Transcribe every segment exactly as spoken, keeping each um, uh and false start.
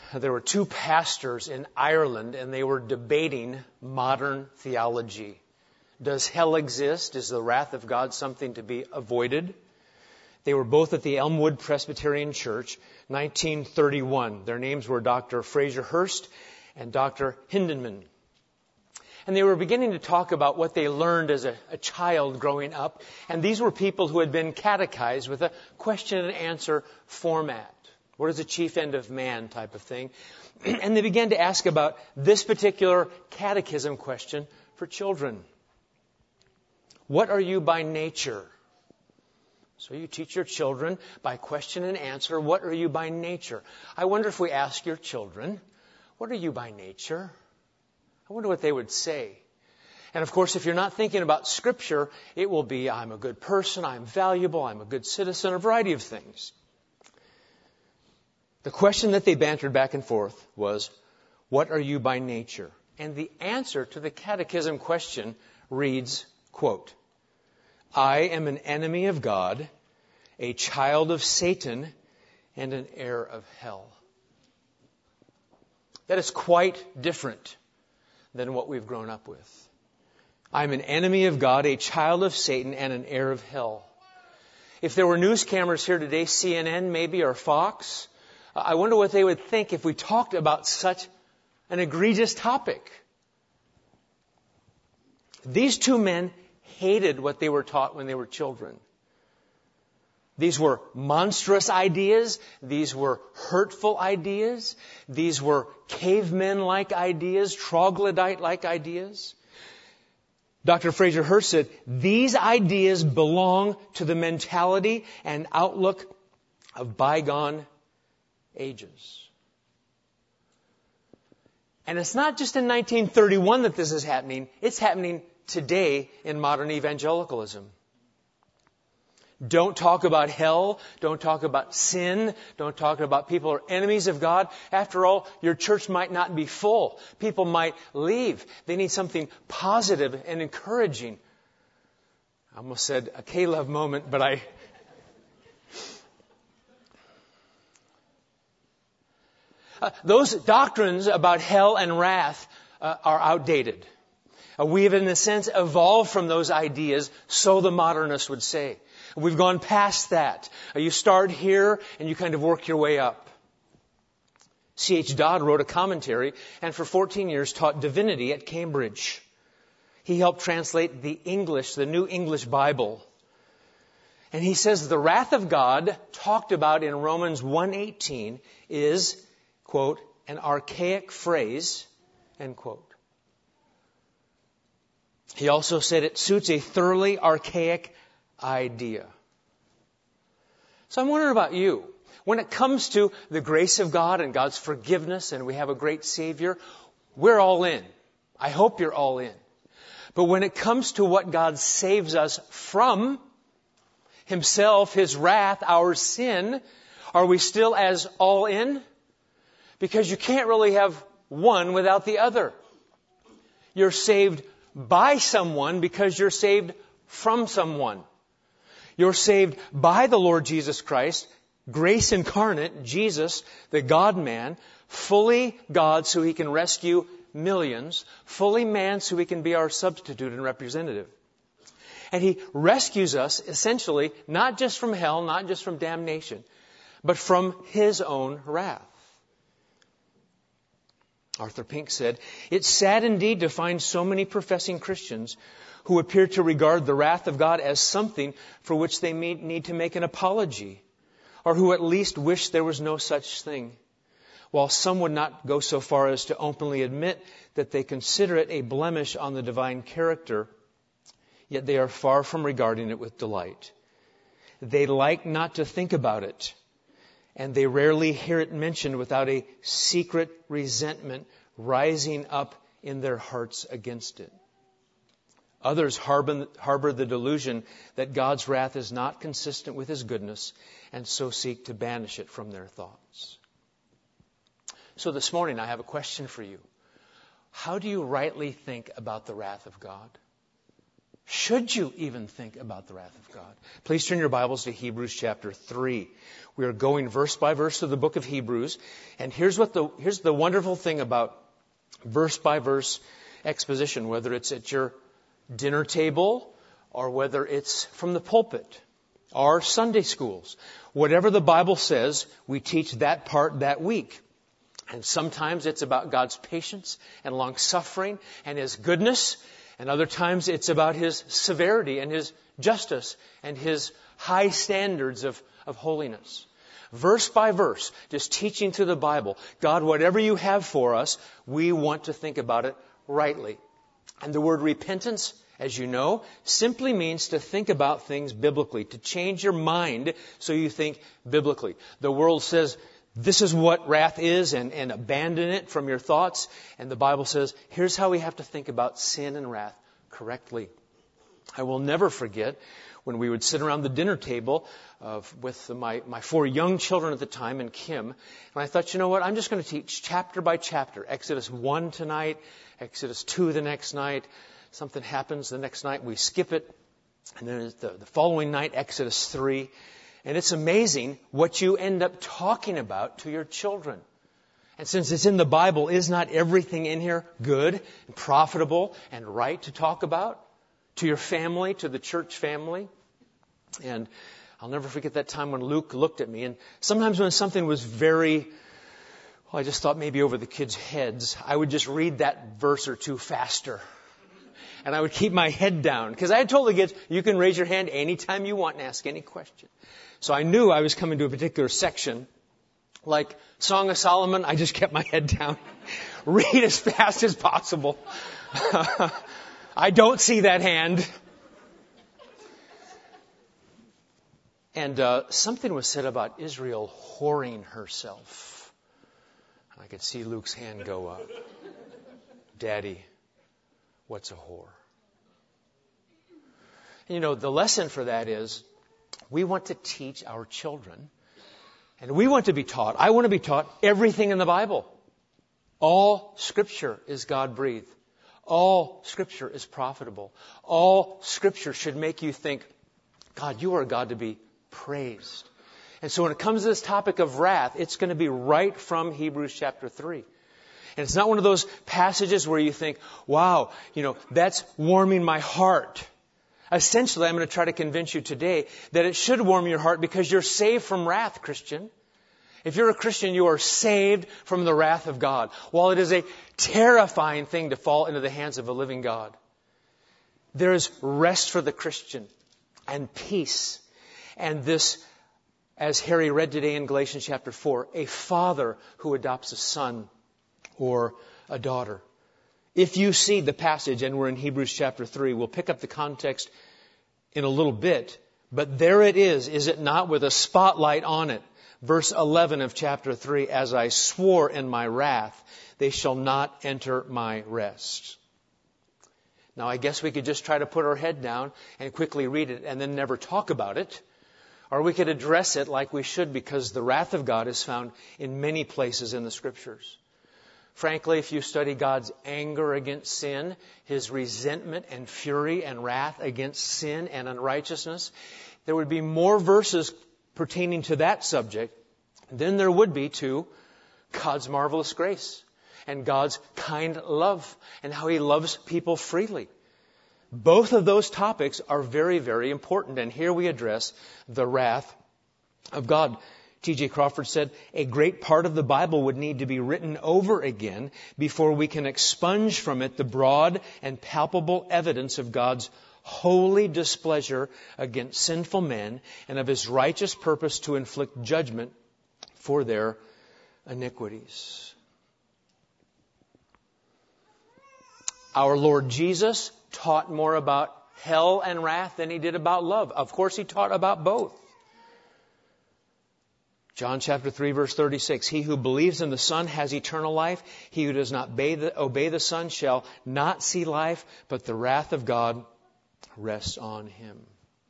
there were two pastors in Ireland, and they were debating modern theology. Does hell exist? Is the wrath of God something to be avoided? They were both at the Elmwood Presbyterian Church, nineteen thirty-one. Their names were Doctor Fraser Hurst and Doctor Hindeman. And they were beginning to talk about what they learned as a, a child growing up. And these were people who had been catechized with a question and answer format. What is the chief end of man type of thing? And they began to ask about this particular catechism question for children. What are you by nature? So you teach your children by question and answer, what are you by nature? I wonder if we ask your children, what are you by nature? I wonder what they would say. And of course, if you're not thinking about Scripture, it will be, I'm a good person, I'm valuable, I'm a good citizen, a variety of things. The question that they bantered back and forth was, what are you by nature? And the answer to the catechism question reads, quote, I am an enemy of God, a child of Satan, and an heir of hell. That is quite different than what we've grown up with. I'm an enemy of God, a child of Satan, and an heir of hell. If there were news cameras here today, C N N maybe, or Fox, I wonder what they would think if we talked about such an egregious topic. These two men hated what they were taught when they were children. These were monstrous ideas. These were hurtful ideas. These were cavemen-like ideas, troglodyte-like ideas. Doctor Fraser Hurst said, these ideas belong to the mentality and outlook of bygone ages. And it's not just in nineteen thirty-one that this is happening. It's happening today in modern evangelicalism. Don't talk about hell. Don't talk about sin. Don't talk about people who are enemies of God. After all, your church might not be full. People might leave. They need something positive and encouraging. I almost said a Caleb moment, but I... Uh, those doctrines about hell and wrath uh, are outdated. Uh, we have, in a sense, evolved from those ideas, so the modernists would say. We've gone past that. Uh, you start here and you kind of work your way up. C H Dodd wrote a commentary and for fourteen years taught divinity at Cambridge. He helped translate the English, the New English Bible. And he says the wrath of God talked about in Romans one eighteen is, quote, an archaic phrase, end quote. He also said it suits a thoroughly archaic idea. So I'm wondering about you. When it comes to the grace of God and God's forgiveness and we have a great Savior, we're all in. I hope you're all in. But when it comes to what God saves us from, Himself, His wrath, our sin, are we still as all in? Because you can't really have one without the other. You're saved by someone because you're saved from someone. You're saved by the Lord Jesus Christ, grace incarnate, Jesus, the God-man, fully God so He can rescue millions, fully man so He can be our substitute and representative. And He rescues us essentially not just from hell, not just from damnation, but from His own wrath. Arthur Pink said, it's sad indeed to find so many professing Christians who appear to regard the wrath of God as something for which they may need to make an apology, or who at least wish there was no such thing, while some would not go so far as to openly admit that they consider it a blemish on the divine character, yet they are far from regarding it with delight. They like not to think about it, and they rarely hear it mentioned without a secret resentment rising up in their hearts against it. Others harbor, harbor the delusion that God's wrath is not consistent with His goodness and so seek to banish it from their thoughts. So this morning I have a question for you. How do you rightly think about the wrath of God? Should you even think about the wrath of God? Please turn your Bibles to Hebrews chapter three. We are going verse by verse through the book of Hebrews. And here's what the, here's the wonderful thing about verse by verse exposition, whether it's at your dinner table or whether it's from the pulpit or Sunday schools. Whatever the Bible says, we teach that part that week. And sometimes it's about God's patience and long-suffering and His goodness. And other times it's about His severity and His justice and His high standards of, of holiness. Verse by verse, just teaching through the Bible. God, whatever you have for us, we want to think about it rightly. And the word repentance, as you know, simply means to think about things biblically, to change your mind so you think biblically. The world says, this is what wrath is, and, and abandon it from your thoughts. And the Bible says, here's how we have to think about sin and wrath correctly. I will never forget when we would sit around the dinner table uh, with my, my four young children at the time and Kim. And I thought, you know what, I'm just going to teach chapter by chapter. Exodus one tonight, Exodus two the next night. Something happens the next night, we skip it. And then the, the following night, Exodus three. And it's amazing what you end up talking about to your children. And since it's in the Bible, is not everything in here good and profitable and right to talk about? To your family, to the church family? And I'll never forget that time when Luke looked at me. And sometimes when something was very, well, I just thought maybe over the kids' heads, I would just read that verse or two faster. And I would keep my head down. Because I had told the kids, you can raise your hand anytime you want and ask any question. So I knew I was coming to a particular section. Like Song of Solomon, I just kept my head down. Read as fast as possible. I don't see that hand. And uh, something was said about Israel whoring herself. I could see Luke's hand go up. Daddy, what's a whore? And you know, the lesson for that is we want to teach our children, and we want to be taught. I want to be taught everything in the Bible. All Scripture is God-breathed. All Scripture is profitable. All Scripture should make you think, God, you are a God to be praised. And so when it comes to this topic of wrath, it's going to be right from Hebrews chapter three. And it's not one of those passages where you think, wow, you know, that's warming my heart. Essentially, I'm going to try to convince you today that it should warm your heart because you're saved from wrath, Christian. If you're a Christian, you are saved from the wrath of God. While it is a terrifying thing to fall into the hands of a living God, there is rest for the Christian and peace. And this, as Harry read today in Galatians chapter four, a father who adopts a son or a daughter. If you see the passage, and we're in Hebrews chapter three, we'll pick up the context in a little bit. But there it is, is it not, with a spotlight on it. Verse eleven of chapter three, as I swore in my wrath, they shall not enter my rest. Now, I guess we could just try to put our head down and quickly read it and then never talk about it. Or we could address it like we should, because the wrath of God is found in many places in the Scriptures. Frankly, if you study God's anger against sin, His resentment and fury and wrath against sin and unrighteousness, there would be more verses pertaining to that subject than there would be to God's marvelous grace and God's kind love and how He loves people freely. Both of those topics are very, very important. And here we address the wrath of God. T J Crawford said, a great part of the Bible would need to be written over again before we can expunge from it the broad and palpable evidence of God's holy displeasure against sinful men and of His righteous purpose to inflict judgment for their iniquities. Our Lord Jesus taught more about hell and wrath than He did about love. Of course, He taught about both. John chapter three, verse thirty-six, he who believes in the Son has eternal life. He who does not obey the, obey the Son shall not see life, but the wrath of God rests on him.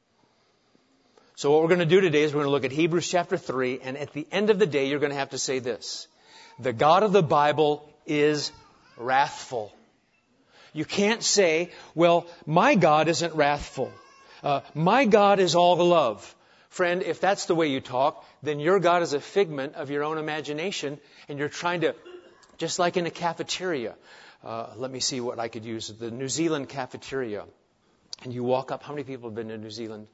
So what we're going to do today is we're going to look at Hebrews chapter three, and at the end of the day, you're going to have to say this: the God of the Bible is wrathful. You can't say, well, my God isn't wrathful. Uh, my God is all love. Friend, if that's the way you talk, then your God is a figment of your own imagination, and you're trying to, just like in a cafeteria, uh, let me see what I could use, the New Zealand cafeteria. And you walk up, how many people have been to New Zealand?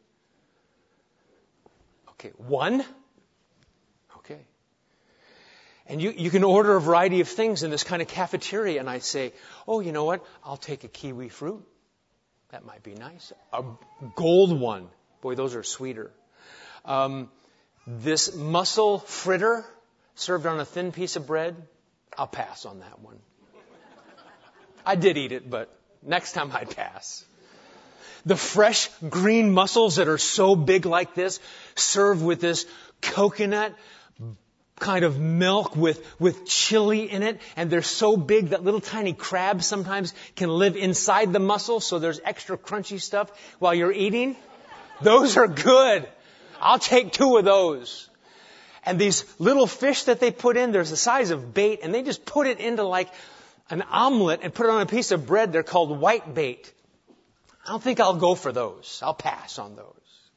Okay, one? Okay. And you, you can order a variety of things in this kind of cafeteria, and I say, oh, you know what? I'll take a kiwi fruit. That might be nice. A gold one. Boy, those are sweeter. Um, this mussel fritter served on a thin piece of bread, I'll pass on that one. I did eat it, but next time I'd pass. The fresh green mussels that are so big like this, served with this coconut kind of milk with, with chili in it, and they're so big that little tiny crabs sometimes can live inside the mussel, so there's extra crunchy stuff while you're eating. Those are good. I'll take two of those. And these little fish that they put in, there's the size of bait, and they just put it into like an omelet and put it on a piece of bread. They're called white bait. I don't think I'll go for those. I'll pass on those.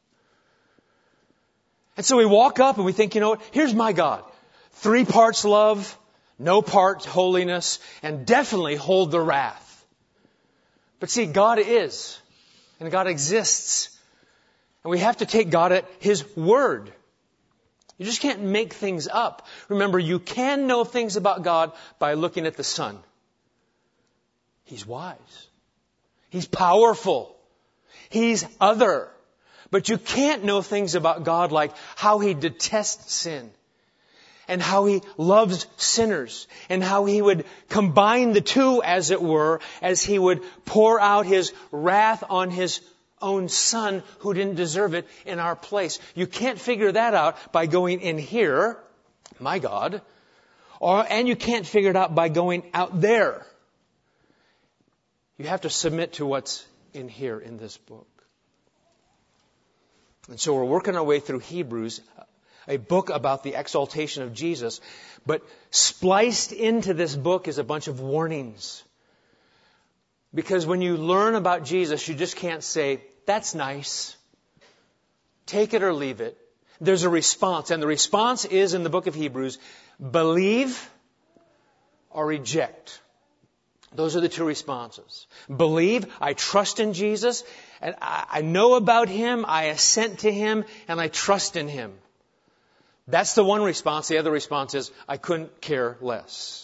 And so we walk up and we think, you know what? Here's my God. Three parts love, no part holiness, and definitely hold the wrath. But see, God is, and God exists. And we have to take God at His word. You just can't make things up. Remember, you can know things about God by looking at the sun. He's wise. He's powerful. He's other. But you can't know things about God like how He detests sin, and how He loves sinners, and how He would combine the two, as it were, as He would pour out His wrath on His own Son who didn't deserve it in our place. You can't figure that out by going in here, my God, or and you can't figure it out by going out there. You have to submit to what's in here in this book. And so we're working our way through Hebrews, a book about the exaltation of Jesus, but spliced into this book is a bunch of warnings. Because when you learn about Jesus, you just can't say, that's nice. Take it or leave it. There's a response, and the response is in the book of Hebrews, believe or reject. Those are the two responses. Believe, I trust in Jesus, and I, I know about Him, I assent to Him, and I trust in Him. That's the one response. The other response is, I couldn't care less.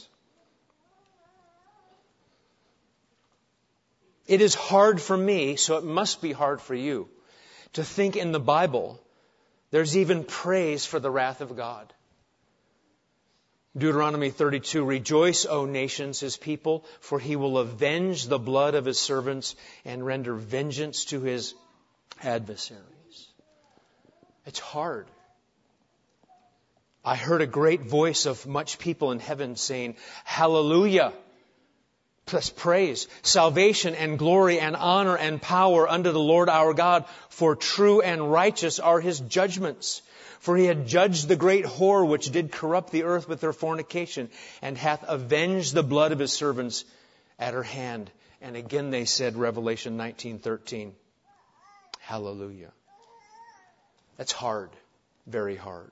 It is hard for me, so it must be hard for you, to think in the Bible there's even praise for the wrath of God. Deuteronomy thirty-two, rejoice, O nations, His people, for He will avenge the blood of His servants and render vengeance to His adversaries. It's hard. I heard a great voice of much people in heaven saying, hallelujah. Plus praise, salvation and glory and honor and power unto the Lord our God, for true and righteous are His judgments. For He had judged the great whore which did corrupt the earth with her fornication, and hath avenged the blood of His servants at her hand. And again they said, Revelation nineteen thirteen, hallelujah. That's hard, very hard.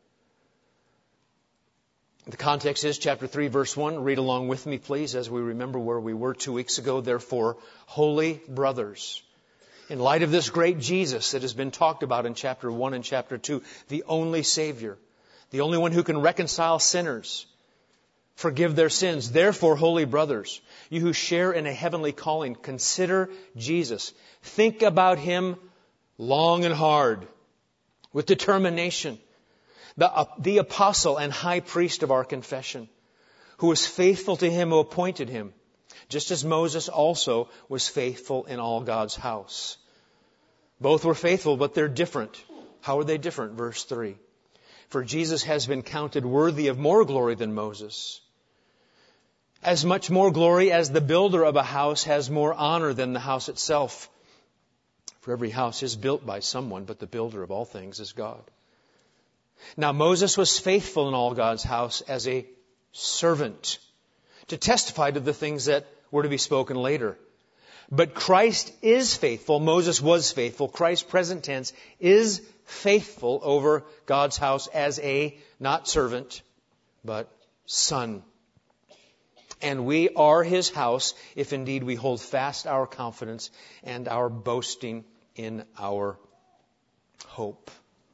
The context is chapter three, verse one. Read along with me, please, as we remember where we were two weeks ago. Therefore, holy brothers, in light of this great Jesus that has been talked about in chapter one and chapter two, the only Savior, the only one who can reconcile sinners, forgive their sins. Therefore, holy brothers, you who share in a heavenly calling, consider Jesus. Think about Him long and hard, with determination. The, uh, the apostle and high priest of our confession, who was faithful to Him who appointed Him, just as Moses also was faithful in all God's house. Both were faithful, but they're different. How are they different? Verse three. For Jesus has been counted worthy of more glory than Moses. As much more glory as the builder of a house has more honor than the house itself. For every house is built by someone, but the builder of all things is God. Now Moses was faithful in all God's house as a servant to testify to the things that were to be spoken later. But Christ is faithful. Moses was faithful. Christ, present tense, is faithful over God's house as a, not servant, but son. And we are His house if indeed we hold fast our confidence and our boasting in our hope.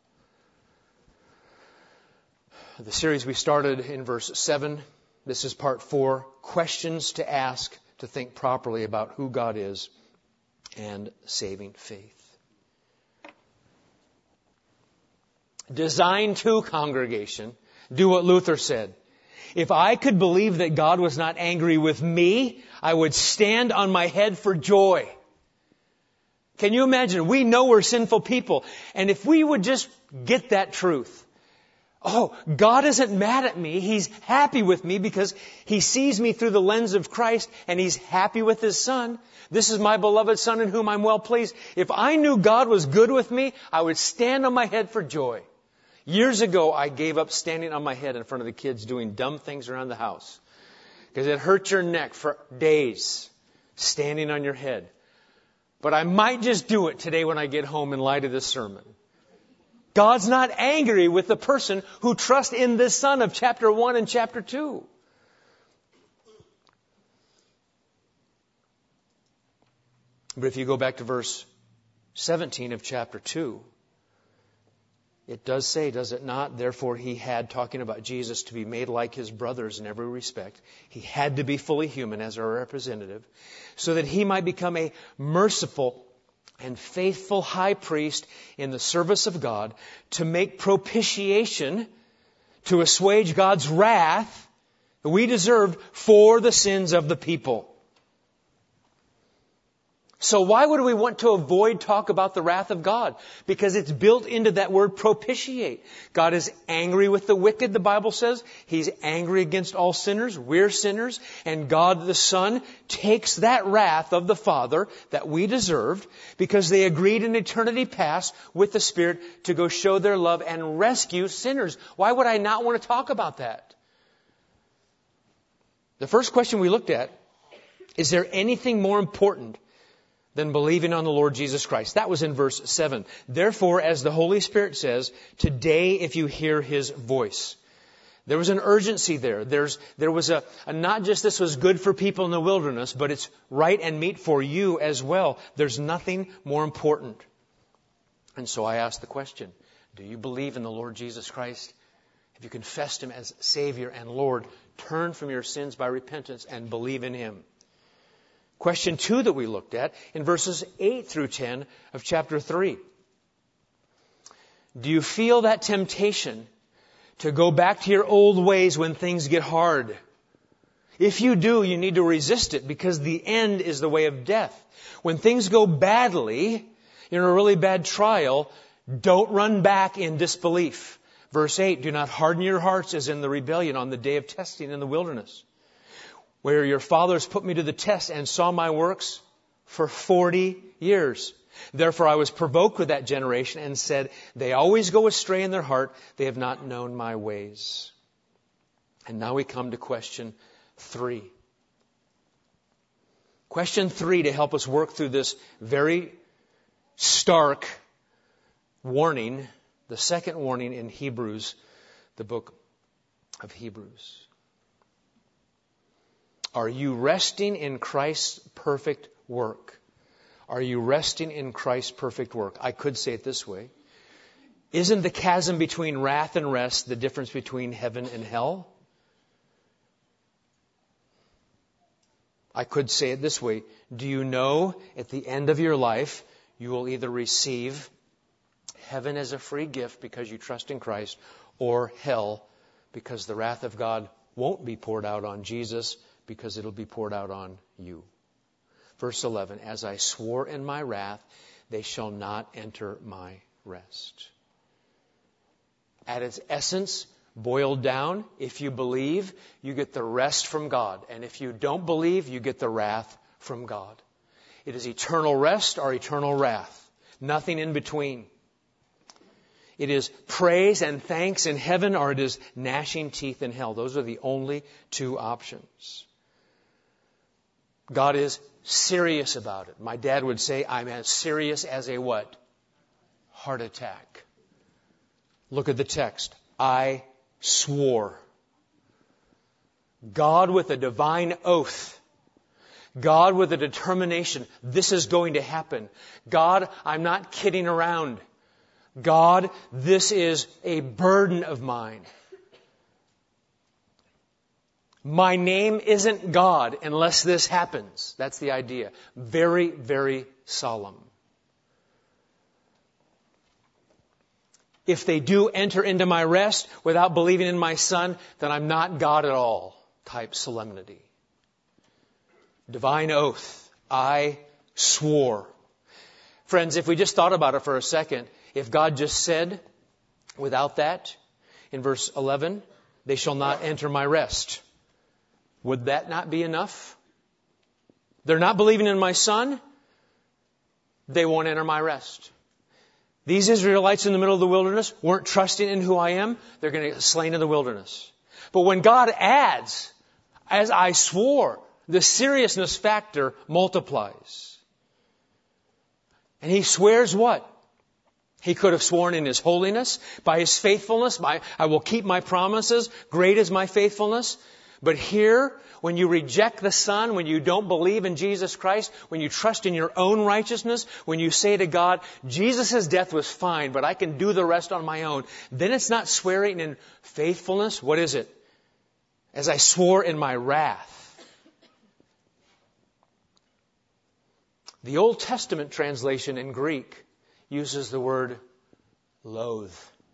The series we started in verse seven. This is part four. Questions to ask to think properly about who God is and saving faith. Design to, congregation, do what Luther said. If I could believe that God was not angry with me, I would stand on my head for joy. Can you imagine? We know we're sinful people. And if we would just get that truth. Oh, God isn't mad at me. He's happy with me because He sees me through the lens of Christ and He's happy with His Son. This is my beloved Son in whom I'm well pleased. If I knew God was good with me, I would stand on my head for joy. Years ago, I gave up standing on my head in front of the kids doing dumb things around the house. Because it hurt your neck for days, standing on your head. But I might just do it today when I get home in light of this sermon. God's not angry with the person who trusts in this Son of chapter one and chapter two. But if you go back to verse seventeen of chapter two, it does say, does it not? Therefore He had, talking about Jesus, to be made like His brothers in every respect. He had to be fully human as our representative, so that He might become a merciful and faithful high priest in the service of God to make propitiation, to assuage God's wrath that we deserved for the sins of the people. So why would we want to avoid talk about the wrath of God? Because it's built into that word propitiate. God is angry with the wicked, the Bible says. He's angry against all sinners. We're sinners. And God the Son takes that wrath of the Father that we deserved because they agreed in eternity past with the Spirit to go show their love and rescue sinners. Why would I not want to talk about that? The first question we looked at, is there anything more important than believing on the Lord Jesus Christ? That was in verse seven. Therefore, as the Holy Spirit says, today if you hear His voice. There was an urgency there. There's, there was a, a, not just this was good for people in the wilderness, but it's right and meet for you as well. There's nothing more important. And so I ask the question, do you believe in the Lord Jesus Christ? Have you confessed Him as Savior and Lord? Turn from your sins by repentance and believe in Him. Question two that we looked at in verses eight through ten of chapter three. Do you feel that temptation to go back to your old ways when things get hard? If you do, you need to resist it because the end is the way of death. When things go badly, you're in a really bad trial, don't run back in disbelief. Verse eight, do not harden your hearts as in the rebellion on the day of testing in the wilderness, where your fathers put me to the test and saw my works for forty years. Therefore I was provoked with that generation and said, they always go astray in their heart. They have not known my ways. And now we come to question three. Question three to help us work through this very stark warning, the second warning in Hebrews, the book of Hebrews. Are you resting in Christ's perfect work? Are you resting in Christ's perfect work? I could say it this way. Isn't the chasm between wrath and rest the difference between heaven and hell? I could say it this way. Do you know at the end of your life you will either receive heaven as a free gift because you trust in Christ, or hell because the wrath of God won't be poured out on Jesus because it'll be poured out on you. Verse eleven, as I swore in my wrath, they shall not enter my rest. At its essence, boiled down, if you believe, you get the rest from God. And if you don't believe, you get the wrath from God. It is eternal rest or eternal wrath. Nothing in between. It is praise and thanks in heaven, or it is gnashing teeth in hell. Those are the only two options. God is serious about it. My dad would say, I'm as serious as a what? Heart attack. Look at the text. I swore. God with a divine oath. God with a determination. This is going to happen. God, I'm not kidding around. God, this is a burden of mine. My name isn't God unless this happens. That's the idea. Very, very solemn. If they do enter into my rest without believing in my Son, then I'm not God at all. Type solemnity. Divine oath. I swore. Friends, if we just thought about it for a second, if God just said, without that, in verse eleven, they shall not enter my rest, would that not be enough? They're not believing in my Son, they won't enter my rest. These Israelites in the middle of the wilderness weren't trusting in who I am, they're going to get slain in the wilderness. But when God adds, as I swore, the seriousness factor multiplies. And He swears what? He could have sworn in His holiness, by His faithfulness, by, I will keep my promises, great is my faithfulness. But here, when you reject the Son, when you don't believe in Jesus Christ, when you trust in your own righteousness, when you say to God, Jesus' death was fine, but I can do the rest on my own, then it's not swearing in faithfulness. What is it? As I swore in my wrath. The Old Testament translation in Greek uses the word loathe.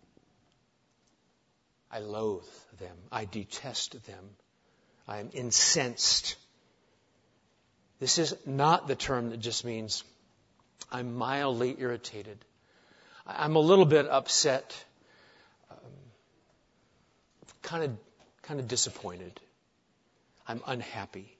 I loathe them. I detest them. I am incensed. This is not the term that just means I'm mildly irritated. I'm a little bit upset, um, kind of, kind of disappointed. I'm unhappy.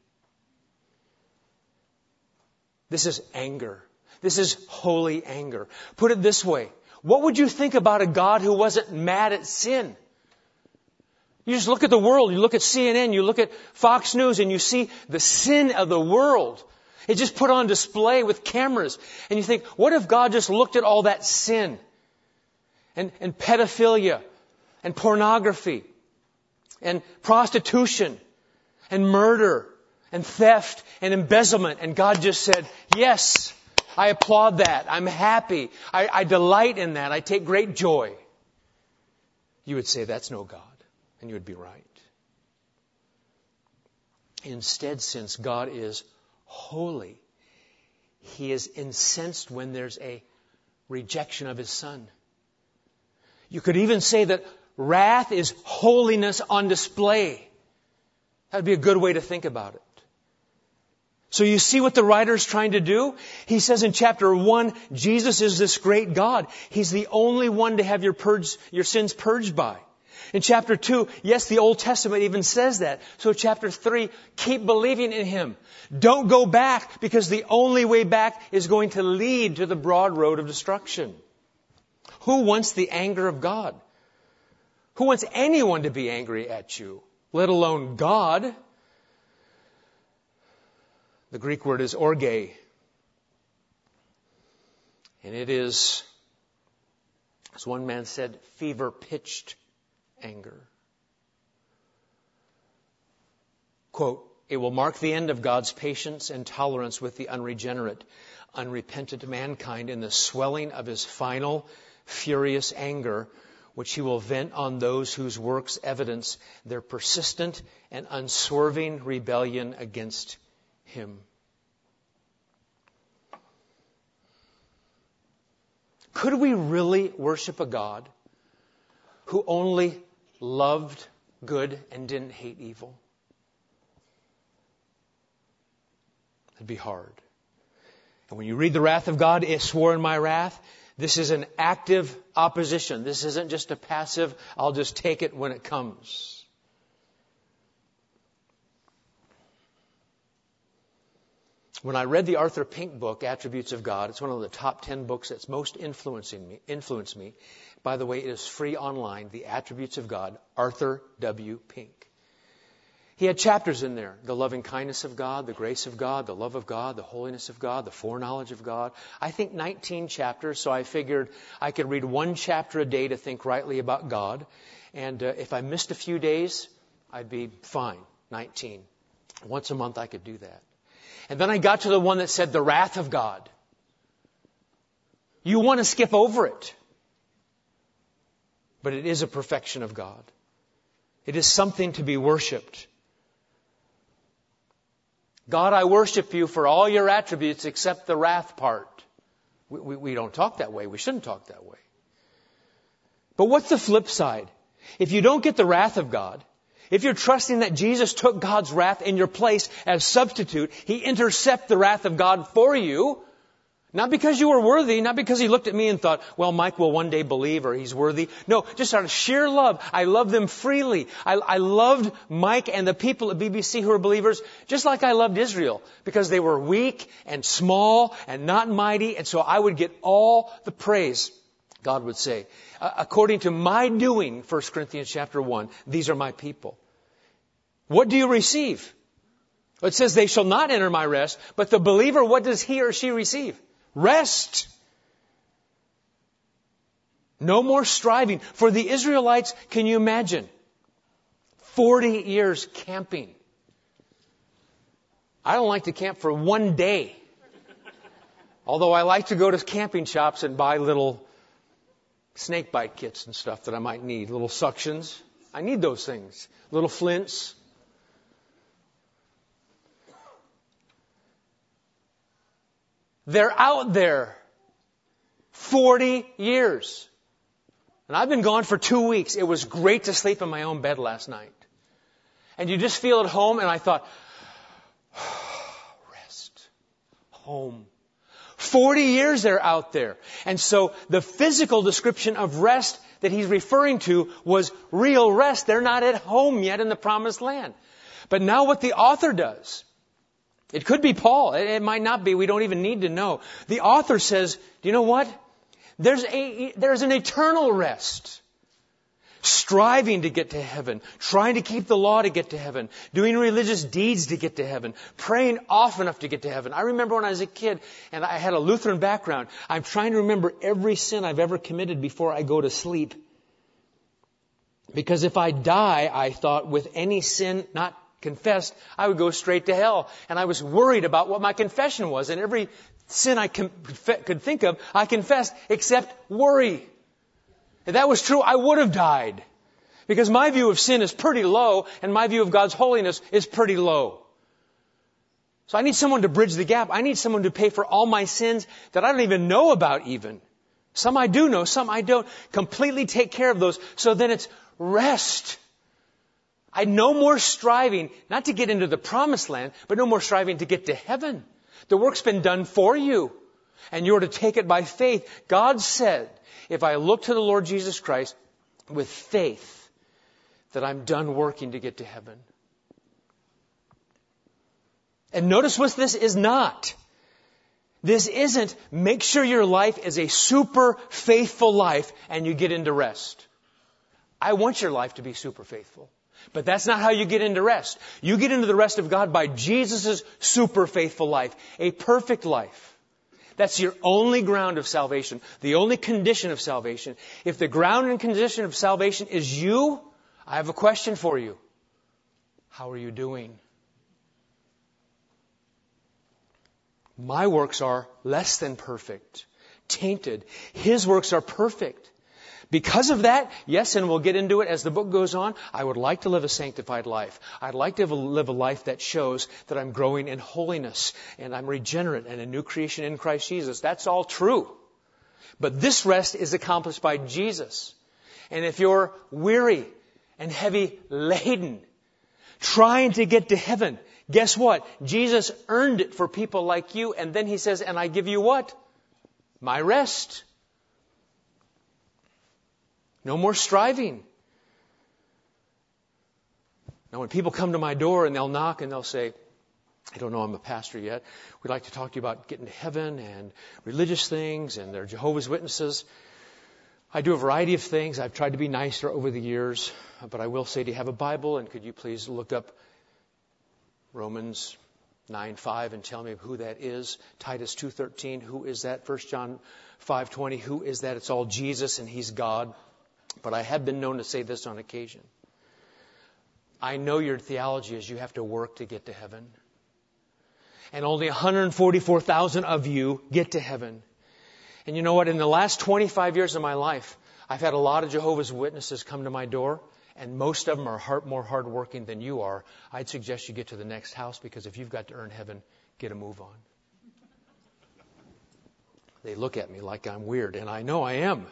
This is anger. This is holy anger. Put it this way. What would you think about a God who wasn't mad at sin? You just look at the world, you look at C N N, you look at Fox News, and you see the sin of the world. It's just put on display with cameras. And you think, what if God just looked at all that sin? And, and pedophilia, and pornography, and prostitution, and murder, and theft, and embezzlement. And God just said, yes, I applaud that. I'm happy. I, I delight in that. I take great joy. You would say, that's no God. And you would be right. Instead, since God is holy, He is incensed when there's a rejection of His Son. You could even say that wrath is holiness on display. That would be a good way to think about it. So you see what the writer is trying to do? He says in chapter one, Jesus is this great God. He's the only one to have your purge, your sins purged by. In chapter two, yes, the Old Testament even says that. So chapter three, keep believing in Him. Don't go back, because the only way back is going to lead to the broad road of destruction. Who wants the anger of God? Who wants anyone to be angry at you, let alone God? The Greek word is orge. And it is, as one man said, fever-pitched anger. Quote, it will mark the end of God's patience and tolerance with the unregenerate, unrepentant mankind in the swelling of His final, furious anger, which He will vent on those whose works evidence their persistent and unswerving rebellion against Him. Could we really worship a God who only loved good and didn't hate evil? It'd be hard. And when you read the wrath of God, it swore in my wrath, this is an active opposition. This isn't just a passive, I'll just take it when it comes. When I read the Arthur Pink book, Attributes of God, it's one of the top ten books that's most influencing me, influenced me. By the way, it is free online, The Attributes of God, Arthur W. Pink. He had chapters in there. The loving kindness of God, the grace of God, the love of God, the holiness of God, the foreknowledge of God. I think nineteen chapters, so I figured I could read one chapter a day to think rightly about God. And uh, if I missed a few days, I'd be fine. nineteen. Once a month I could do that. And then I got to the one that said the wrath of God. You want to skip over it. But it is a perfection of God. It is something to be worshipped. God, I worship you for all your attributes except the wrath part. We, we, we don't talk that way. We shouldn't talk that way. But what's the flip side? If you don't get the wrath of God, if you're trusting that Jesus took God's wrath in your place as substitute, He intercepted the wrath of God for you, not because you were worthy, not because He looked at me and thought, well, Mike will one day believe or he's worthy. No, just out of sheer love. I love them freely. I, I loved Mike and the people at B B C who are believers just like I loved Israel because they were weak and small and not mighty. And so I would get all the praise, God would say. Uh, according to my doing, First Corinthians chapter one, these are my people. What do you receive? It says they shall not enter my rest, but the believer, what does he or she receive? Rest. No more striving. For the Israelites, can you imagine? Forty years camping. I don't like to camp for one day. Although I like to go to camping shops and buy little snake bite kits and stuff that I might need. Little suctions. I need those things. Little flints. They're out there forty years. And I've been gone for two weeks. It was great to sleep in my own bed last night. And you just feel at home, and I thought, rest, home. Forty years they're out there. And so the physical description of rest that he's referring to was real rest. They're not at home yet in the promised land. But now what the author does, it could be Paul. It might not be. We don't even need to know. The author says, do you know what? There's a, there's an eternal rest. Striving to get to heaven. Trying to keep the law to get to heaven. Doing religious deeds to get to heaven. Praying often enough to get to heaven. I remember when I was a kid and I had a Lutheran background. I'm trying to remember every sin I've ever committed before I go to sleep. Because if I die, I thought, with any sin not confessed, I would go straight to hell. And I was worried about what my confession was. And every sin I could think of, I confessed, except worry. If that was true, I would have died. Because my view of sin is pretty low, and my view of God's holiness is pretty low. So I need someone to bridge the gap. I need someone to pay for all my sins that I don't even know about even. Some I do know, some I don't. Completely take care of those. So then it's rest. I no more striving, not to get into the promised land, but no more striving to get to heaven. The work's been done for you, and you're to take it by faith. God said, if I look to the Lord Jesus Christ with faith, that I'm done working to get to heaven. And notice what this is not. This isn't make sure your life is a super faithful life and you get into rest. I want your life to be super faithful. But that's not how you get into rest. You get into the rest of God by Jesus' super faithful life. A perfect life. That's your only ground of salvation. The only condition of salvation. If the ground and condition of salvation is you, I have a question for you. How are you doing? My works are less than perfect. Tainted. His works are perfect. Because of that, yes, and we'll get into it as the book goes on, I would like to live a sanctified life. I'd like to live a life that shows that I'm growing in holiness and I'm regenerate and a new creation in Christ Jesus. That's all true. But this rest is accomplished by Jesus. And if you're weary and heavy laden, trying to get to heaven, guess what? Jesus earned it for people like you. And then He says, and I give you what? My rest. No more striving. Now when people come to my door and they'll knock and they'll say, I don't know, I'm a pastor yet. We'd like to talk to you about getting to heaven and religious things, and they're Jehovah's Witnesses. I do a variety of things. I've tried to be nicer over the years, but I will say, do you have a Bible? And could you please look up Romans nine five and tell me who that is. Titus two thirteen, who is that? First John five twenty, who is that? It's all Jesus and He's God. But I have been known to say this on occasion. I know your theology is you have to work to get to heaven. And only one hundred forty-four thousand of you get to heaven. And you know what? In the last twenty-five years of my life, I've had a lot of Jehovah's Witnesses come to my door, and most of them are hard, more hardworking than you are. I'd suggest you get to the next house, because if you've got to earn heaven, get a move on. They look at me like I'm weird, and I know I am.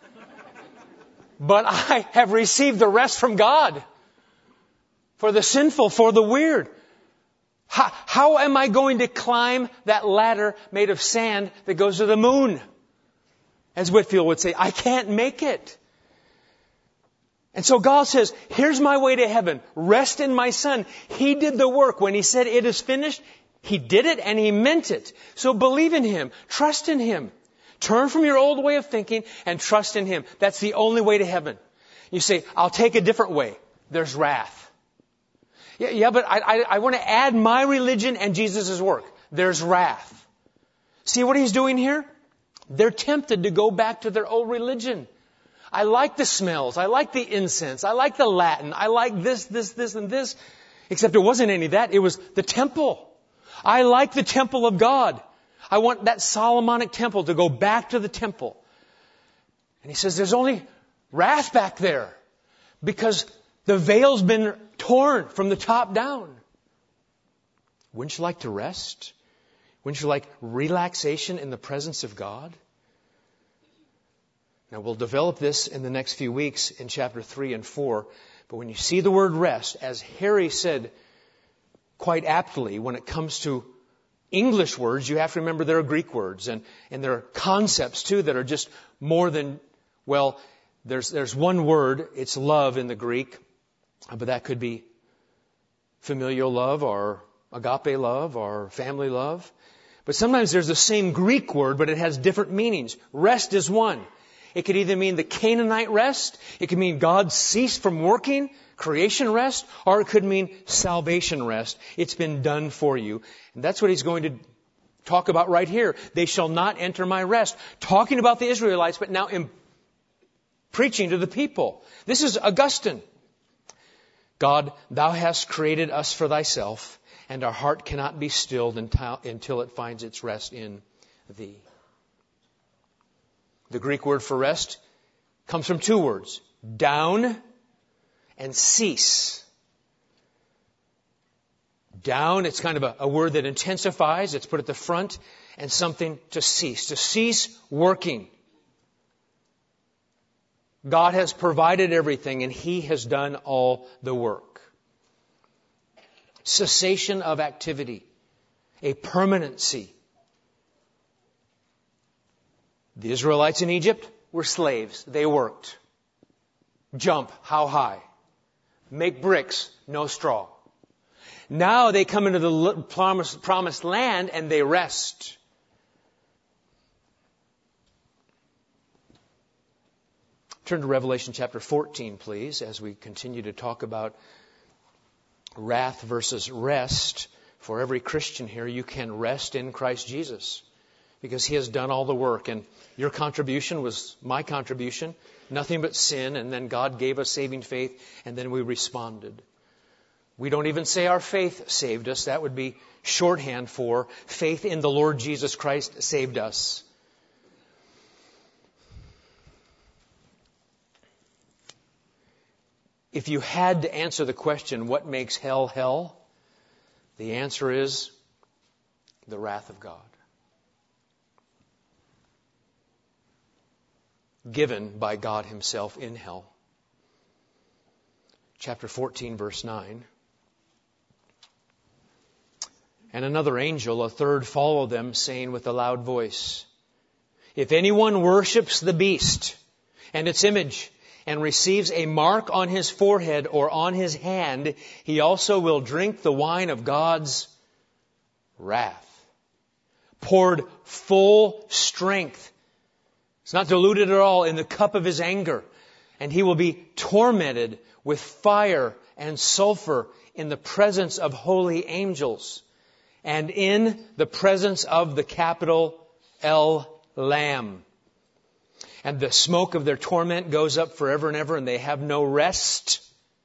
But I have received the rest from God. For the sinful, for the weird. How, how am I going to climb that ladder made of sand that goes to the moon? As Whitefield would say, I can't make it. And so God says, here's my way to heaven. Rest in my Son. He did the work. When He said it is finished, He did it and He meant it. So believe in Him. Trust in Him. Turn from your old way of thinking and trust in Him. That's the only way to heaven. You say, I'll take a different way. There's wrath. Yeah, yeah but I, I, I want to add my religion and Jesus' work. There's wrath. See what He's doing here? They're tempted to go back to their old religion. I like the smells. I like the incense. I like the Latin. I like this, this, this, and this. Except it wasn't any of that. It was the temple. I like the temple of God. I want that Solomonic temple to go back to the temple. And He says there's only wrath back there because the veil's been torn from the top down. Wouldn't you like to rest? Wouldn't you like relaxation in the presence of God? Now we'll develop this in the next few weeks in chapter three and four. But when you see the word rest, as Harry said quite aptly, when it comes to English words, you have to remember there are Greek words. And, and there are concepts too that are just more than, well, there's, there's one word, it's love in the Greek. But that could be familial love or agape love or family love. But sometimes there's the same Greek word, but it has different meanings. Rest is one. It could either mean the Canaanite rest, it could mean God ceased from working, creation rest, or it could mean salvation rest. It's been done for you. And that's what He's going to talk about right here. They shall not enter my rest. Talking about the Israelites, but now in preaching to the people. This is Augustine. God, Thou hast created us for Thyself, and our heart cannot be stilled until it finds its rest in Thee. The Greek word for rest comes from two words, down and cease. Down, it's kind of a, a word that intensifies, it's put at the front, and something to cease, to cease working. God has provided everything and He has done all the work. Cessation of activity. A permanency. The Israelites in Egypt were slaves. They worked. Jump, how high? Make bricks, no straw. Now they come into the promised, promised land and they rest. Turn to Revelation chapter fourteen, please, as we continue to talk about wrath versus rest. For every Christian here, you can rest in Christ Jesus because He has done all the work. And your contribution was my contribution, nothing but sin. And then God gave us saving faith, and then we responded. We don't even say our faith saved us. That would be shorthand for faith in the Lord Jesus Christ saved us. If you had to answer the question, what makes hell hell? The answer is the wrath of God. Given by God Himself in hell. Chapter fourteen, verse nine. And another angel, a third, followed them, saying with a loud voice, if anyone worships the beast and its image, and receives a mark on his forehead or on his hand, he also will drink the wine of God's wrath, poured full strength. It's not diluted at all in the cup of His anger. And he will be tormented with fire and sulfur in the presence of holy angels and in the presence of the capital L, Lamb. And the smoke of their torment goes up forever and ever, and they have no rest,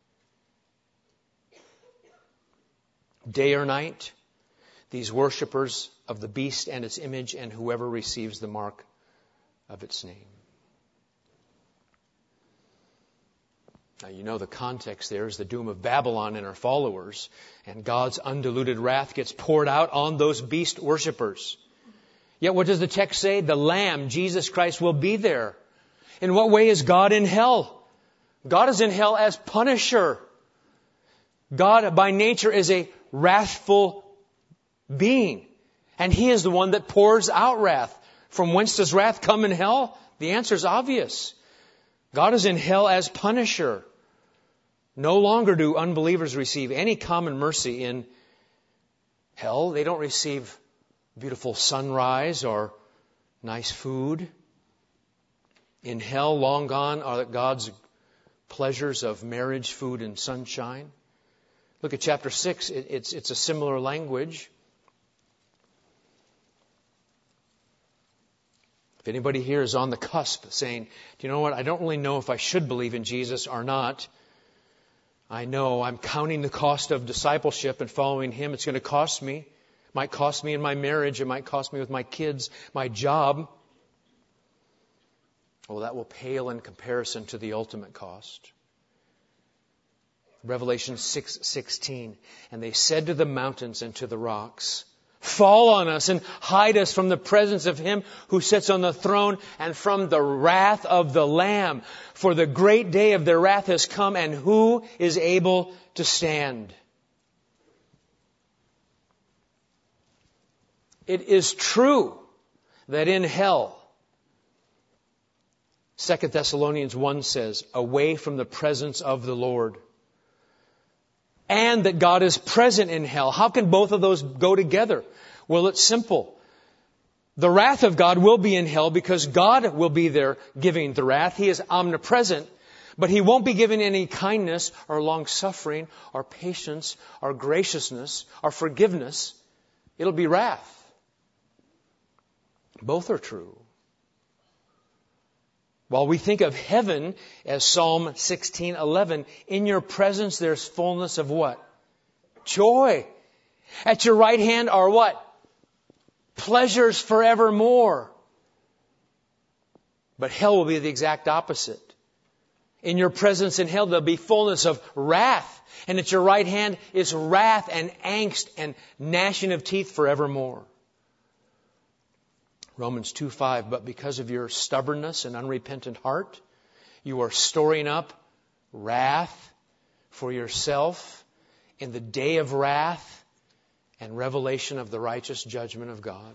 day or night, these worshipers of the beast and its image and whoever receives the mark of its name. Now, you know the context there is the doom of Babylon and her followers, and God's undiluted wrath gets poured out on those beast worshipers. Yet what does the text say? The Lamb, Jesus Christ, will be there. In what way is God in hell? God is in hell as punisher. God by nature is a wrathful being. And He is the one that pours out wrath. From whence does wrath come in hell? The answer is obvious. God is in hell as punisher. No longer do unbelievers receive any common mercy in hell. They don't receive beautiful sunrise or nice food. In hell, long gone are God's pleasures of marriage, food, and sunshine. Look at chapter six. It, it's, it's a similar language. If anybody here is on the cusp saying, do you know what? I don't really know if I should believe in Jesus or not. I know I'm counting the cost of discipleship and following Him. It's going to cost me. It might cost me in my marriage. It might cost me with my kids, my job. Well, that will pale in comparison to the ultimate cost. Revelation six sixteen. And they said to the mountains and to the rocks, fall on us and hide us from the presence of Him who sits on the throne and from the wrath of the Lamb. For the great day of their wrath has come, and who is able to stand? It is true that in hell, Second Thessalonians one says, away from the presence of the Lord. And that God is present in hell. How can both of those go together? Well, it's simple. The wrath of God will be in hell because God will be there giving the wrath. He is omnipresent, but He won't be giving any kindness or long-suffering or patience or graciousness or forgiveness. It'll be wrath. Both are true. While we think of heaven as Psalm sixteen eleven, in your presence there's fullness of what? Joy. At your right hand are what? Pleasures forevermore. But hell will be the exact opposite. In your presence in hell there'll be fullness of wrath. And at your right hand is wrath and angst and gnashing of teeth forevermore. Romans two five, but because of your stubbornness and unrepentant heart, you are storing up wrath for yourself in the day of wrath and revelation of the righteous judgment of God.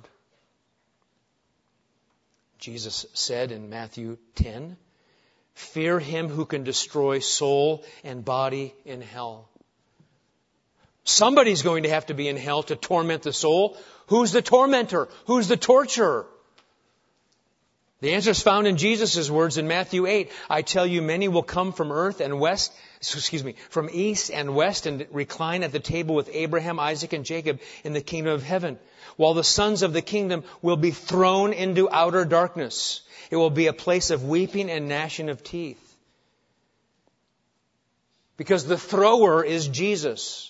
Jesus said in Matthew ten, fear Him who can destroy soul and body in hell. Somebody's going to have to be in hell to torment the soul. Who's the tormentor? Who's the torturer? The answer is found in Jesus' words in Matthew eight. I tell you, many will come from earth and west, excuse me, from east and west and recline at the table with Abraham, Isaac, and Jacob in the kingdom of heaven, while the sons of the kingdom will be thrown into outer darkness. It will be a place of weeping and gnashing of teeth. Because the thrower is Jesus.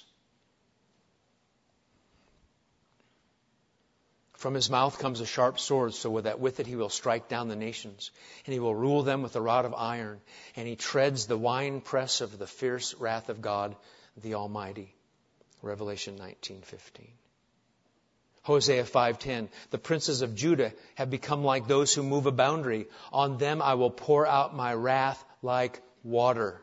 From His mouth comes a sharp sword, so that with it He will strike down the nations, and He will rule them with a rod of iron, and He treads the winepress of the fierce wrath of God, the Almighty. Revelation nineteen fifteen. Hosea five ten. The princes of Judah have become like those who move a boundary. On them I will pour out my wrath like water.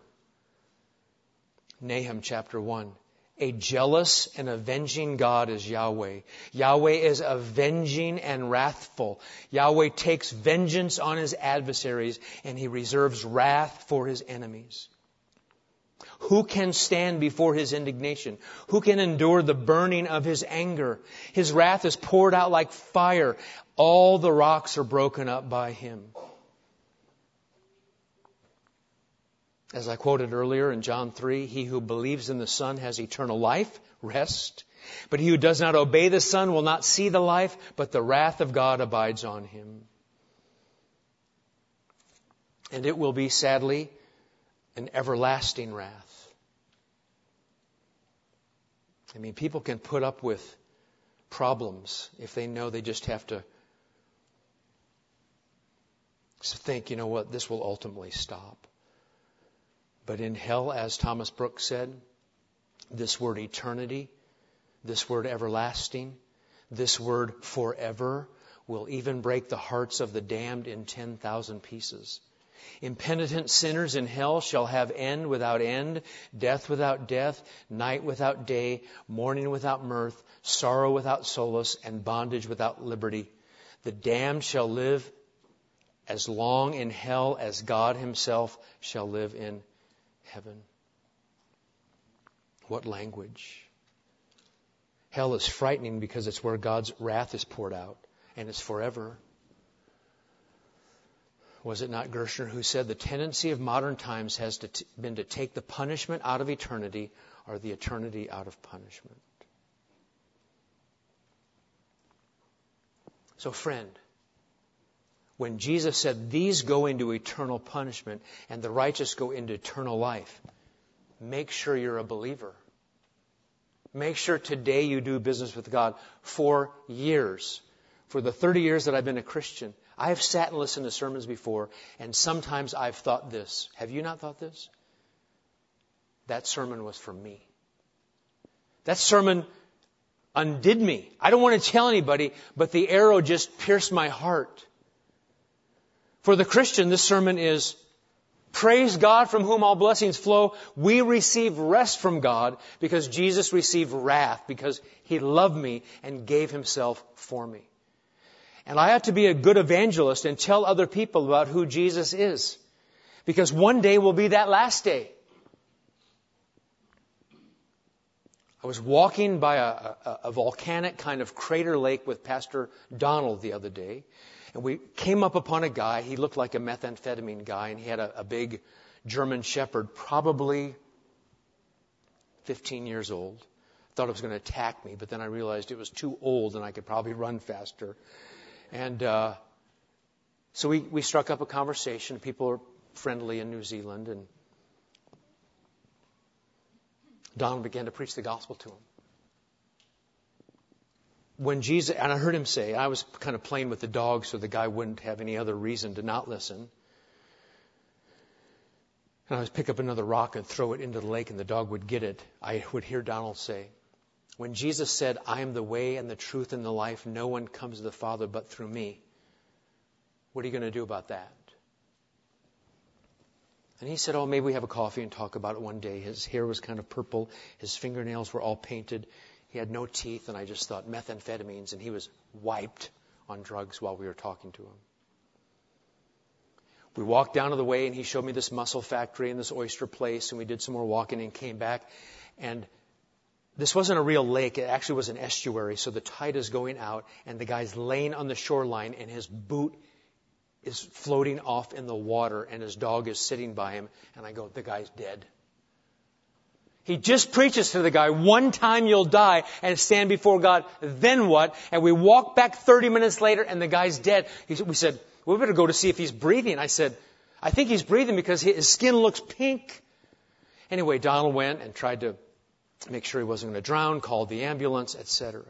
Nahum chapter one. A jealous and avenging God is Yahweh. Yahweh is avenging and wrathful. Yahweh takes vengeance on His adversaries, and He reserves wrath for His enemies. Who can stand before His indignation? Who can endure the burning of His anger? His wrath is poured out like fire. All the rocks are broken up by Him. As I quoted earlier in John three, he who believes in the Son has eternal life, rest. But he who does not obey the Son will not see the life, but the wrath of God abides on him. And it will be, sadly, an everlasting wrath. I mean, people can put up with problems if they know they just have to think, you know what, this will ultimately stop. But in hell, as Thomas Brooks said, this word eternity, this word everlasting, this word forever will even break the hearts of the damned in ten thousand pieces. Impenitent sinners in hell shall have end without end, death without death, night without day, mourning without mirth, sorrow without solace, and bondage without liberty. The damned shall live as long in hell as God Himself shall live in heaven. What language! Hell is frightening because it's where God's wrath is poured out, and it's forever. Was it not Gershner who said the tendency of modern times has to t- been to take the punishment out of eternity or the eternity out of punishment? So friend, when Jesus said these go into eternal punishment and the righteous go into eternal life, make sure you're a believer. Make sure today you do business with God. For years, for the thirty years that I've been a Christian, I've sat and listened to sermons before, and sometimes I've thought this. Have you not thought this? That sermon was for me. That sermon undid me. I don't want to tell anybody, but the arrow just pierced my heart. For the Christian, this sermon is, praise God from whom all blessings flow. We receive rest from God because Jesus received wrath because He loved me and gave Himself for me. And I have to be a good evangelist and tell other people about who Jesus is. Because one day will be that last day. I was walking by a, a, a volcanic kind of crater lake with Pastor Donald the other day. And we came up upon a guy. He looked like a methamphetamine guy. And he had a, a big German shepherd, probably fifteen years old. I thought it was going to attack me. But then I realized it was too old and I could probably run faster. And uh, so we, we struck up a conversation. People are friendly in New Zealand. And Donald began to preach the gospel to him. When Jesus, and I heard him say, I was kind of playing with the dog so the guy wouldn't have any other reason to not listen. And I was pick up another rock and throw it into the lake and the dog would get it. I would hear Donald say, when Jesus said, I am the way and the truth and the life, no one comes to the Father but through me. What are you going to do about that? And he said, oh, maybe we have a coffee and talk about it one day. His hair was kind of purple. His fingernails were all painted. He had no teeth. And I just thought methamphetamines. And he was wiped on drugs while we were talking to him. We walked down to the way and he showed me this mussel factory and this oyster place. And we did some more walking and came back. And this wasn't a real lake. It actually was an estuary. So the tide is going out and the guy's laying on the shoreline and his boot is floating off in the water and his dog is sitting by him. And I go, the guy's dead. He just preaches to the guy, one time you'll die and stand before God. Then what? And we walk back thirty minutes later and the guy's dead. He, we said, we better go to see if he's breathing. I said, I think he's breathing because his skin looks pink. Anyway, Donald went and tried to make sure he wasn't going to drown, called the ambulance, et cetera.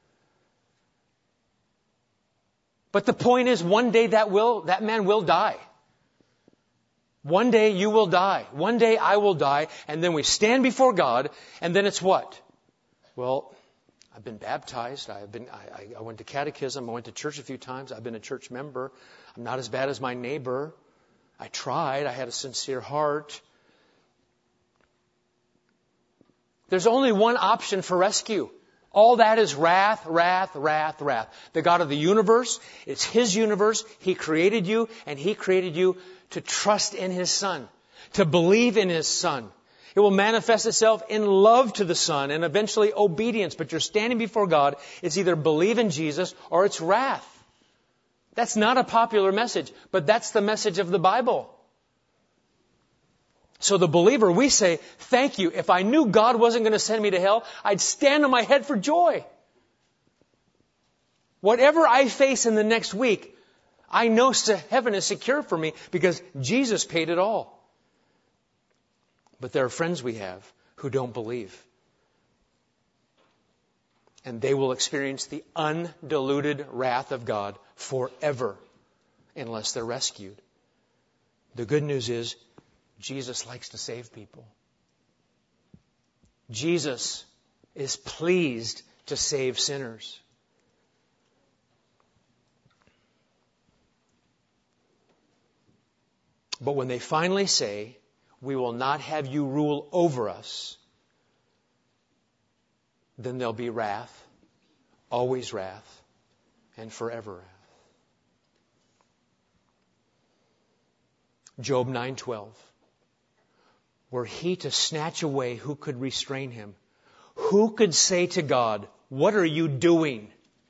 But the point is, one day that will, that man will die. One day you will die. One day I will die. And then we stand before God. And then it's what? Well, I've been baptized. I've been, I, I went to catechism. I went to church a few times. I've been a church member. I'm not as bad as my neighbor. I tried. I had a sincere heart. There's only one option for rescue. All that is wrath, wrath, wrath, wrath. The God of the universe, it's His universe. He created you, and He created you to trust in His Son, to believe in His Son. It will manifest itself in love to the Son and eventually obedience. But you're standing before God. It's either believe in Jesus or it's wrath. That's not a popular message, but that's the message of the Bible. So the believer, we say, thank you. If I knew God wasn't going to send me to hell, I'd stand on my head for joy. Whatever I face in the next week, I know heaven is secure for me because Jesus paid it all. But there are friends we have who don't believe. And they will experience the undiluted wrath of God forever unless they're rescued. The good news is Jesus likes to save people. Jesus is pleased to save sinners. But when they finally say, we will not have you rule over us, then there'll be wrath, always wrath, and forever wrath. Job nine twelve. Were he to snatch away, who could restrain him? Who could say to God, what are you doing?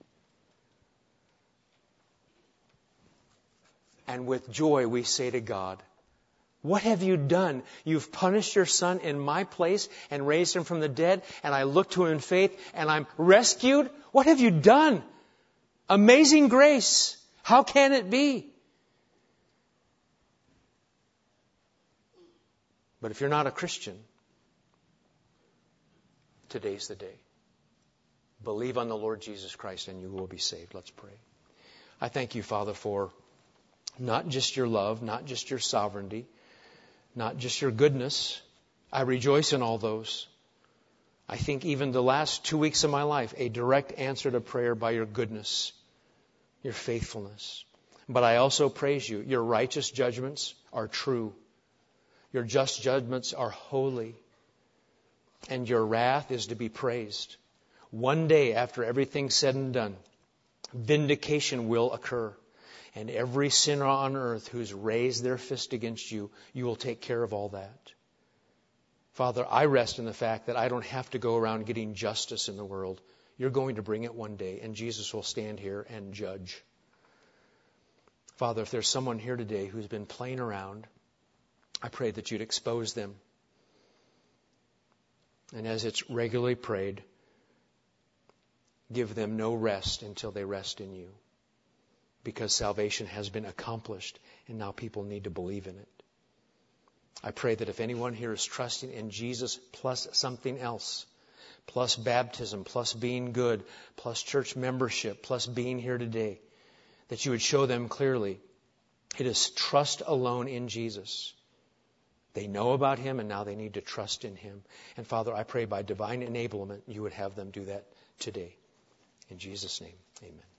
And with joy we say to God, what have you done? You've punished your son in my place and raised him from the dead, and I look to him in faith, and I'm rescued? What have you done? Amazing grace. How can it be? But if you're not a Christian, today's the day. Believe on the Lord Jesus Christ and you will be saved. Let's pray. I thank you, Father, for not just your love, not just your sovereignty, not just your goodness. I rejoice in all those. I think even the last two weeks of my life, a direct answer to prayer by your goodness, your faithfulness. But I also praise you. Your righteous judgments are true. Your just judgments are holy. And your wrath is to be praised. One day after everything's said and done, vindication will occur. And every sinner on earth who's raised their fist against you, you will take care of all that. Father, I rest in the fact that I don't have to go around getting justice in the world. You're going to bring it one day, and Jesus will stand here and judge. Father, if there's someone here today who's been playing around, I pray that you'd expose them. And as it's regularly prayed, give them no rest until they rest in you. Because salvation has been accomplished, and now people need to believe in it. I pray that if anyone here is trusting in Jesus plus something else, plus baptism, plus being good, plus church membership, plus being here today, that you would show them clearly it is trust alone in Jesus. They know about Him, and now they need to trust in Him. And Father, I pray by divine enablement, you would have them do that today. In Jesus' name, amen.